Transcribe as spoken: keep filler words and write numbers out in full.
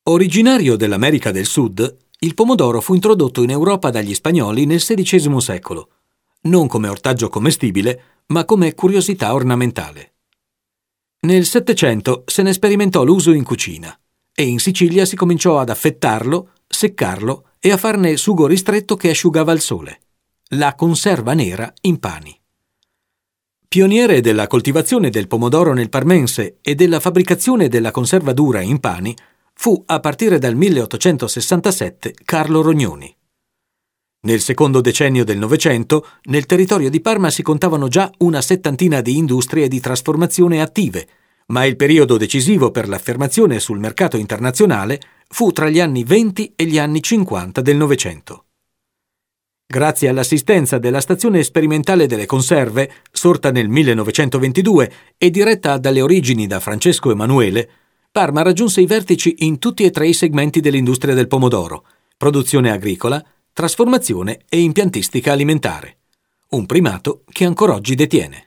Originario dell'America del Sud, il pomodoro fu introdotto in Europa dagli spagnoli nel sedicesimo secolo, non come ortaggio commestibile, ma come curiosità ornamentale. Nel Settecento se ne sperimentò l'uso in cucina e in Sicilia si cominciò ad affettarlo, seccarlo e a farne sugo ristretto che asciugava al sole. La conserva nera in pani. Pioniere della coltivazione del pomodoro nel Parmense e della fabbricazione della conserva dura in pani, fu a partire dal milleottocentosessantasette Carlo Rognoni. Nel secondo decennio del Novecento, nel territorio di Parma si contavano già una settantina di industrie di trasformazione attive, ma il periodo decisivo per l'affermazione sul mercato internazionale fu tra gli anni venti e gli anni cinquanta del Novecento. Grazie all'assistenza della stazione sperimentale delle conserve, sorta nel millenovecentoventidue e diretta dalle origini da Francesco Emanuele, Parma raggiunse i vertici in tutti e tre i segmenti dell'industria del pomodoro: produzione agricola, trasformazione e impiantistica alimentare. Un primato che ancor oggi detiene.